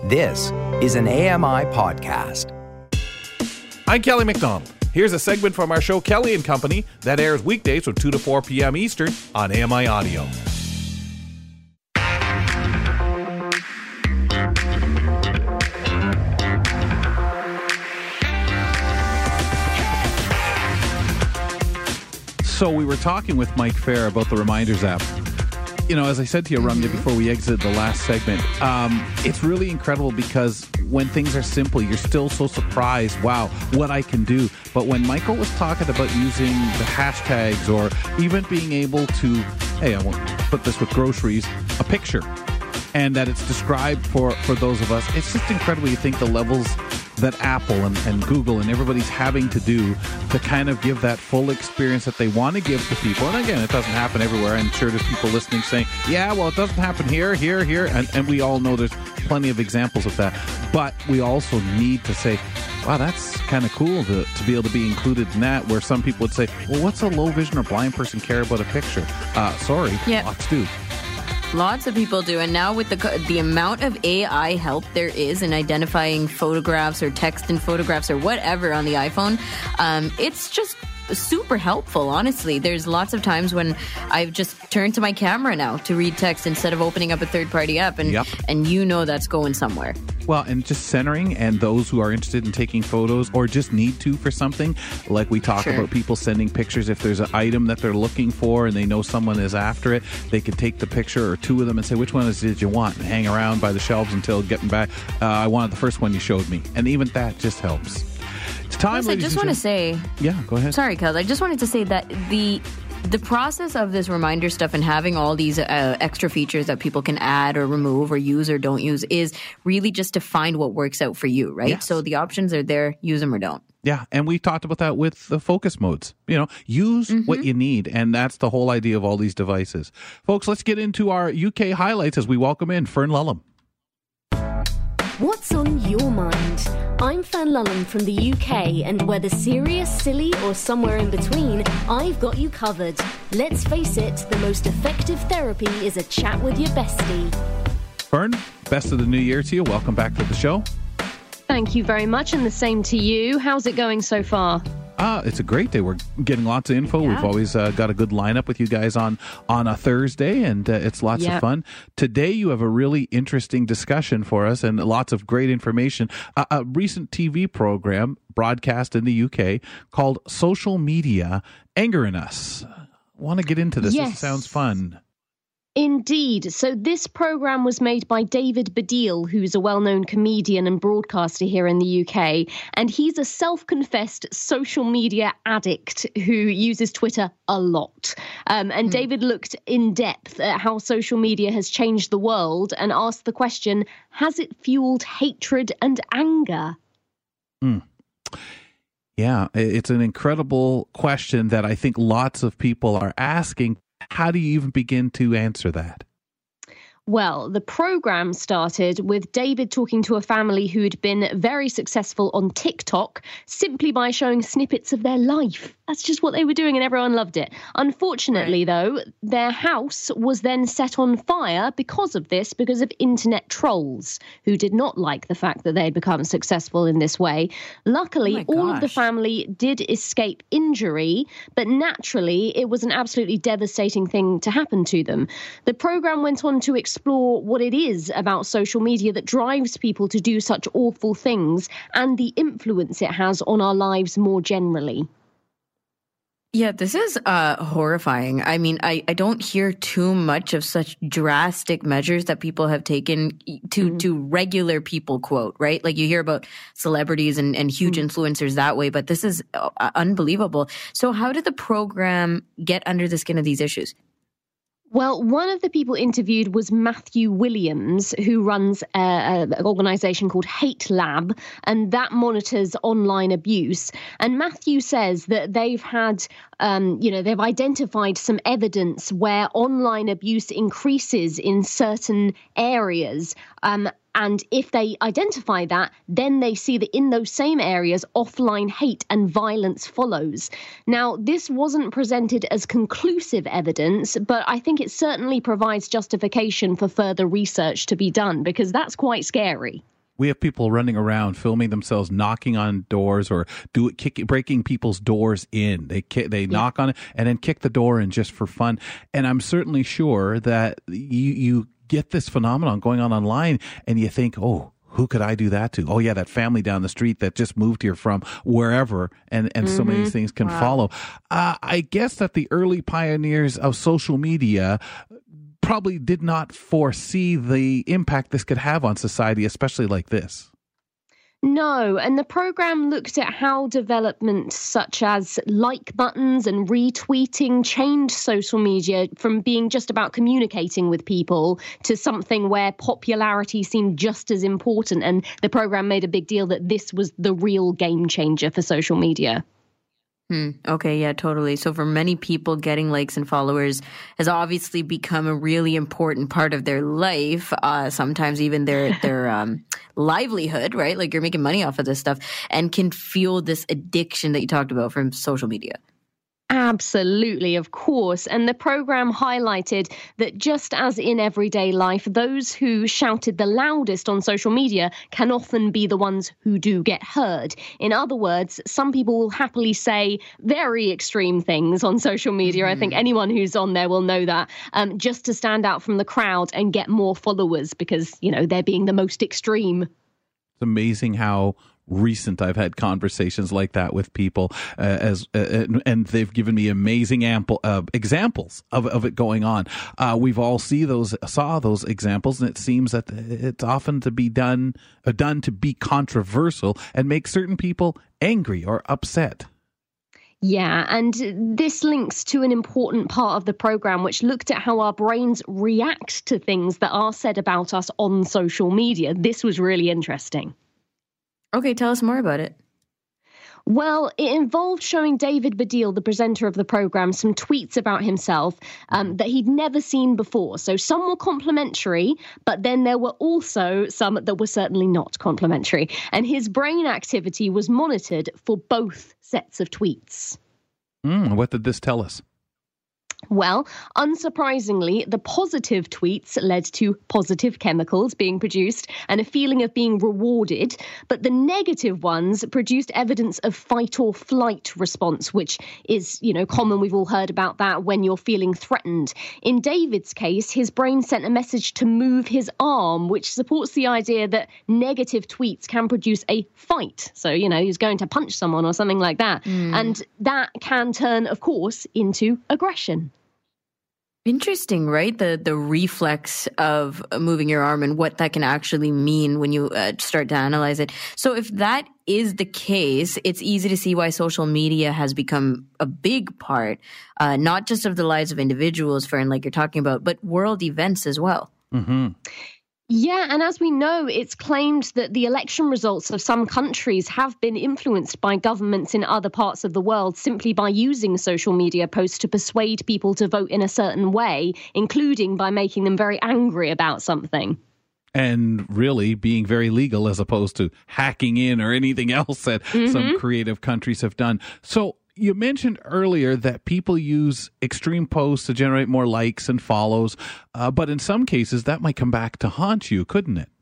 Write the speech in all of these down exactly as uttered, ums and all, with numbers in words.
This is an A M I podcast. I'm Kelly McDonald. Here's a segment from our show Kelly and Company that airs weekdays from two to four p.m. Eastern on A M I Audio. So we were talking with Mike Fair about the Reminders app. You know, as I said to you, Ramya, before we exited the last segment, um, it's really incredible because when things are simple, you're still so surprised, wow, what I can do. But when Michael was talking about using the hashtags or even being able to, hey, I won't put this with groceries, a picture, and that it's described for, for those of us, it's just incredible. You think the levels that Apple and, and Google and everybody's having to do to kind of give that full experience that they want to give to people. And again, it doesn't happen everywhere. I'm sure there's people listening saying, yeah, well, it doesn't happen here, here, here. And, and we all know there's plenty of examples of that. But we also need to say, wow, that's kind of cool to, to be able to be included in that, where some people would say, well, what's a low vision or blind person care about a picture? Uh, sorry, yep. Lots do. Lots of people do. And now with the the amount of A I help there is in identifying photographs or text in photographs or whatever on the iPhone, um, it's just super helpful, honestly. There's lots of times when I've just turned to my camera now to read text instead of opening up a third-party app, and yep. and you know that's going somewhere. Well, and just centering, and those who are interested in taking photos or just need to for something, like we talk Sure. about people sending pictures. If there's an item that they're looking for and they know someone is after it, they can take the picture or two of them and say, which one is did you want? And hang around by the shelves until getting back. Uh, I wanted the first one you showed me. And even that just helps. It's time, Plus, I just want to say... Yeah, go ahead. Sorry, Kels. I just wanted to say that the... The process of this reminder stuff and having all these uh, extra features that people can add or remove or use or don't use is really just to find what works out for you, right? Yes. So the options are there, use them or don't. Yeah, and we talked about that with the focus modes. You know, use mm-hmm. what you need, and that's the whole idea of all these devices. Folks, let's get into our U K highlights as we welcome in Fern Lulham. What's on your mind? I'm Fern Lulham from the U K, and whether serious, silly, or somewhere in between, I've got you covered. Let's face it, the most effective therapy is a chat with your bestie. Fern, best of the new year to you. Welcome back to the show. Thank you very much, and the same to you. How's it going so far? Uh, it's a great day. We're getting lots of info. Yeah. We've always uh, got a good lineup with you guys on, on a Thursday, and uh, it's lots yeah. of fun. Today, you have a really interesting discussion for us and lots of great information. Uh, a recent T V program broadcast in the U K called Social Media Angering Us. I want to get into this. Yes. This sounds fun. Indeed. So this program was made by David Baddiel, who's a well-known comedian and broadcaster here in the U K. And he's a self-confessed social media addict who uses Twitter a lot. Um, and mm. David looked in depth at how social media has changed the world and asked the question, has it fueled hatred and anger? Mm. Yeah, it's an incredible question that I think lots of people are asking. How do you even begin to answer that? Well, the program started with David talking to a family who'd been very successful on TikTok simply by showing snippets of their life. That's just what they were doing, and everyone loved it. Unfortunately, though, their house was then set on fire because of this, because of internet trolls who did not like the fact that they'd become successful in this way. Luckily, Oh all of the family did escape injury, but naturally, it was an absolutely devastating thing to happen to them. The program went on to explore what it is about social media that drives people to do such awful things and the influence it has on our lives more generally. Yeah, this is uh, horrifying. I mean, I, I don't hear too much of such drastic measures that people have taken to, mm. to regular people, quote, right? Like you hear about celebrities and, and huge mm. influencers that way, but this is uh, unbelievable. So how did the program get under the skin of these issues? Well, one of the people interviewed was Matthew Williams, who runs a, a, an organisation called Hate Lab, and that monitors online abuse. And Matthew says that they've had, um, you know, they've identified some evidence where online abuse increases in certain areas. Um, And if they identify that, then they see that in those same areas, offline hate and violence follows. Now, this wasn't presented as conclusive evidence, but I think it certainly provides justification for further research to be done, because that's quite scary. We have people running around filming themselves knocking on doors or do it, kick, breaking people's doors in. They ki- they yeah. knock on it and then kick the door in just for fun. And I'm certainly sure that you you get this phenomenon going on online, and you think, oh, who could I do that to? Oh, yeah, that family down the street that just moved here from wherever, and, and mm-hmm. so many things can wow. follow. Uh, I guess that the early pioneers of social media probably did not foresee the impact this could have on society, especially like this. No, and the program looked at how developments such as like buttons and retweeting changed social media from being just about communicating with people to something where popularity seemed just as important. And the program made a big deal that this was the real game changer for social media. Hmm. Okay, yeah, totally. So for many people, getting likes and followers has obviously become a really important part of their life, uh, sometimes even their their um, livelihood, right? Like you're making money off of this stuff and can fuel this addiction that you talked about from social media. Absolutely, of course. And the program highlighted that just as in everyday life, those who shouted the loudest on social media can often be the ones who do get heard. In other words, some people will happily say very extreme things on social media. Mm-hmm. I think anyone who's on there will know that, um, just to stand out from the crowd and get more followers because, you know, they're being the most extreme. It's amazing how recent I've had conversations like that with people, uh, as uh, and they've given me amazing ample uh, examples of of it going on. Uh, we've all see those saw those examples, and it seems that it's often to be done uh, done to be controversial and make certain people angry or upset. Yeah, and this links to an important part of the program, which looked at how our brains react to things that are said about us on social media. This was really interesting. Okay, tell us more about it. Well, it involved showing David Baddiel, the presenter of the program, some tweets about himself um, that he'd never seen before. So some were complimentary, but then there were also some that were certainly not complimentary. And his brain activity was monitored for both sets of tweets. Mm, what did this tell us? Well, unsurprisingly, the positive tweets led to positive chemicals being produced and a feeling of being rewarded. But the negative ones produced evidence of fight or flight response, which is, you know, common. We've all heard about that when you're feeling threatened. In David's case, his brain sent a message to move his arm, which supports the idea that negative tweets can produce a fight. So, you know, he's going to punch someone or something like that. Mm. And that can turn, of course, into aggression. Interesting, right? The the reflex of moving your arm and what that can actually mean when you uh, start to analyze it. So if that is the case, it's easy to see why social media has become a big part, uh, not just of the lives of individuals, Fern, like you're talking about, but world events as well. Mm-hmm. Yeah, and as we know, it's claimed that the election results of some countries have been influenced by governments in other parts of the world simply by using social media posts to persuade people to vote in a certain way, including by making them very angry about something. And really being very legal as opposed to hacking in or anything else that mm-hmm. some creative countries have done. So you mentioned earlier that people use extreme posts to generate more likes and follows, uh, but in some cases that might come back to haunt you, couldn't it?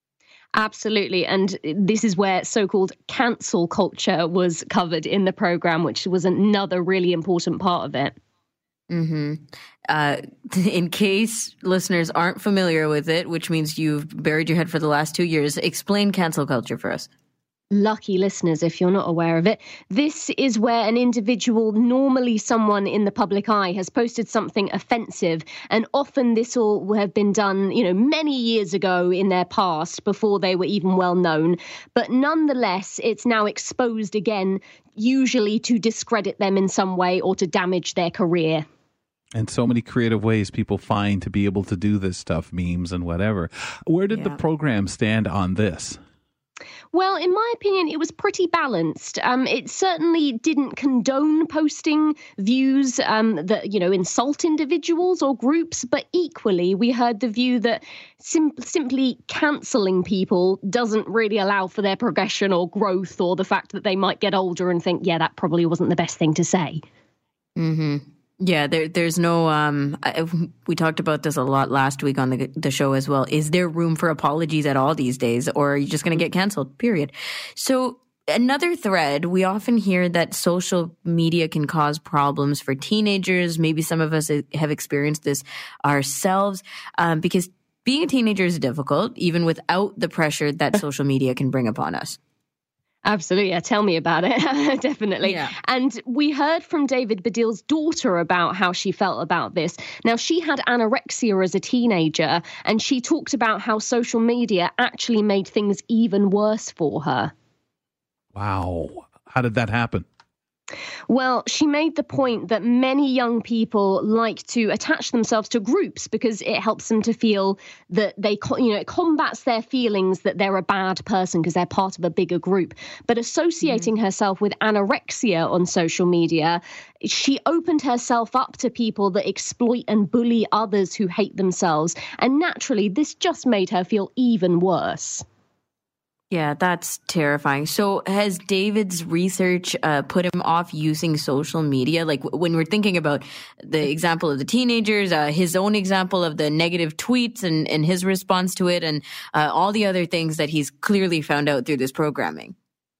Absolutely. And this is where so-called cancel culture was covered in the program, which was another really important part of it. Mm-hmm. Uh, in case listeners aren't familiar with it, which means you've buried your head for the last two years, explain cancel culture for us. Lucky listeners, if you're not aware of it. This is where an individual, normally someone in the public eye, has posted something offensive. And often this will have been done, you know, many years ago in their past before they were even well known. But nonetheless, it's now exposed again, usually to discredit them in some way or to damage their career. And so many creative ways people find to be able to do this stuff, memes and whatever. Where did yeah. the program stand on this? Well, in my opinion, it was pretty balanced. Um, it certainly didn't condone posting views um, that, you know, insult individuals or groups. But equally, we heard the view that sim- simply cancelling people doesn't really allow for their progression or growth, or the fact that they might get older and think, yeah, that probably wasn't the best thing to say. Mm-hmm. Yeah, there, there's no, um, I, we talked about this a lot last week on the, the show as well. Is there room for apologies at all these days, or are you just going to get canceled, period? So another thread, we often hear that social media can cause problems for teenagers. Maybe some of us have experienced this ourselves, um, because being a teenager is difficult, even without the pressure that social media can bring upon us. Absolutely. Yeah, tell me about it. Definitely. Yeah. And we heard from David Baddiel's daughter about how she felt about this. Now, she had anorexia as a teenager, and she talked about how social media actually made things even worse for her. Wow. How did that happen? Well, she made the point that many young people like to attach themselves to groups because it helps them to feel that they, you know, it combats their feelings that they're a bad person because they're part of a bigger group. But associating mm-hmm. herself with anorexia on social media, she opened herself up to people that exploit and bully others who hate themselves. And naturally, this just made her feel even worse. Yeah, that's terrifying. So has David's research uh, put him off using social media? Like w- when we're thinking about the example of the teenagers, uh, his own example of the negative tweets and, and his response to it, and uh, all the other things that he's clearly found out through this programming.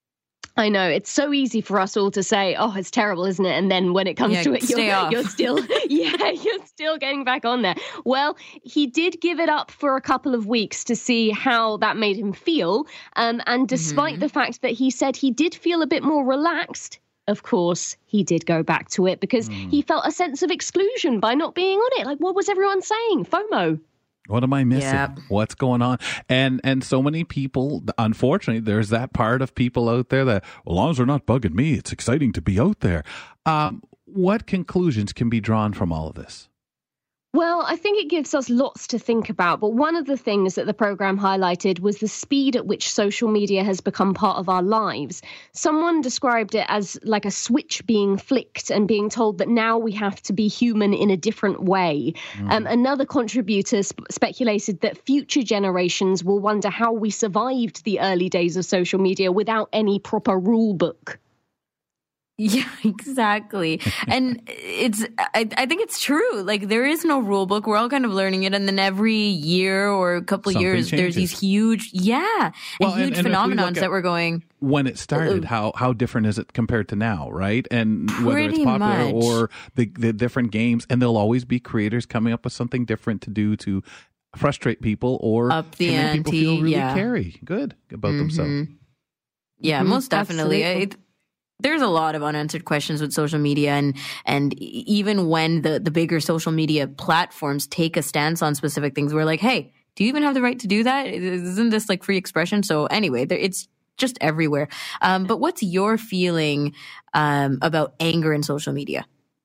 I know, it's so easy for us all to say, oh, it's terrible, isn't it? And then when it comes yeah, to it, you're, you're still, yeah, you're still getting back on there. Well, he did give it up for a couple of weeks to see how that made him feel. Um, and despite mm-hmm. the fact that he said he did feel a bit more relaxed, of course, he did go back to it because mm. he felt a sense of exclusion by not being on it. Like, what was everyone saying? FOMO. What am I missing? Yep. What's going on? And and so many people, unfortunately, there's that part of people out there that, well, as long as they're not bugging me, it's exciting to be out there. Um, what conclusions can be drawn from all of this? Well, I think it gives us lots to think about. But one of the things that the program highlighted was the speed at which social media has become part of our lives. Someone described it as like a switch being flicked and being told that now we have to be human in a different way. Mm. Um, another contributor sp- speculated that future generations will wonder how we survived the early days of social media without any proper rule book. Yeah, exactly. And it's, I, I think it's true. Like, there is no rule book. We're all kind of learning it. And then every year or a couple of years, changes. There's these huge, yeah, well, and huge and, and phenomenons that we're going. When it started, how how different is it compared to now, right? And whether Pretty it's popular much. or the, the different games, and there'll always be creators coming up with something different to do to frustrate people or up the to make ante, people feel really yeah. carry good about mm-hmm. themselves. Yeah, mm-hmm. most definitely. Absolutely. It, There's a lot of unanswered questions with social media, and and even when the, the bigger social media platforms take a stance on specific things, we're like, hey, do you even have the right to do that? Isn't this like free expression? So anyway, there, it's just everywhere. Um, but what's your feeling um, about anger in social media?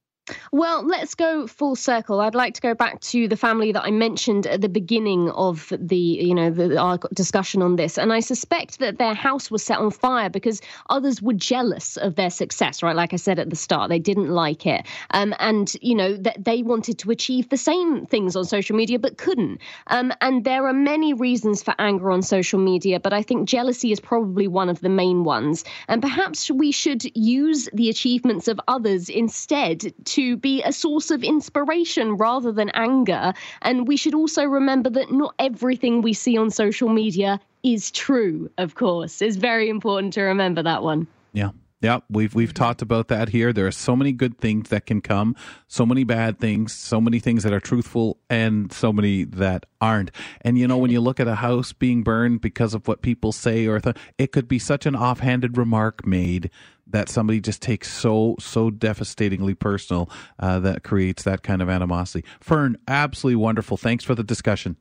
Well, let's go full circle. I'd like to go back to the family that I mentioned at the beginning of the, you know, the, our discussion on this. And I suspect that their house was set on fire because others were jealous of their success, right? Like I said at the start, they didn't like it. Um, and, you know, that they wanted to achieve the same things on social media, but couldn't. Um, and there are many reasons for anger on social media, but I think jealousy is probably one of the main ones. And perhaps we should use the achievements of others instead to be a source of inspiration rather than anger. And we should also remember that not everything we see on social media is true, of course. It's very important to remember that one. Yeah. Yeah, we've we've talked about that here. There are so many good things that can come, so many bad things, so many things that are truthful, and so many that aren't. And, you know, when you look at a house being burned because of what people say, or th- it could be such an offhanded remark made that somebody just takes so, so devastatingly personal uh, that creates that kind of animosity. Fern, absolutely wonderful. Thanks for the discussion.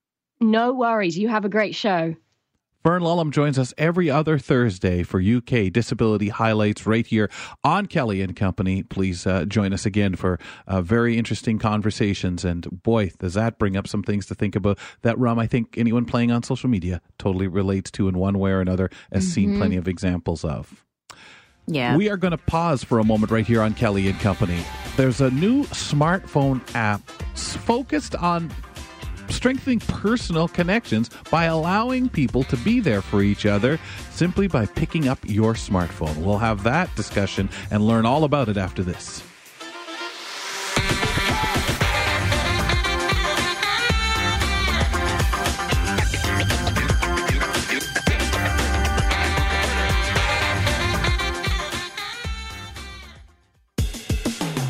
No worries. You have a great show. Fern Lulham joins us every other Thursday for U K Disability Highlights right here on Kelly and Company. Please uh, join us again for uh, very interesting conversations. And boy, does that bring up some things to think about. That rum, I think anyone playing on social media totally relates to in one way or another, as mm-hmm. seen plenty of examples of. Yeah. We are going to pause for a moment right here on Kelly and Company. There's a new smartphone app focused on strengthening personal connections by allowing people to be there for each other simply by picking up your smartphone. We'll have that discussion and learn all about it after this.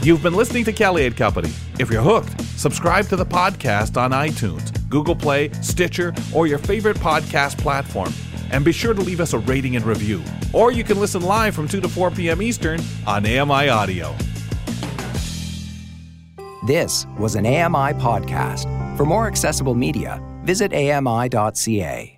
You've been listening to Kelly and Company. If you're hooked, subscribe to the podcast on iTunes, Google Play, Stitcher, or your favorite podcast platform. And be sure to leave us a rating and review. Or you can listen live from two to four p.m. Eastern on A M I Audio. This was an A M I podcast. For more accessible media, visit A M I dot C A.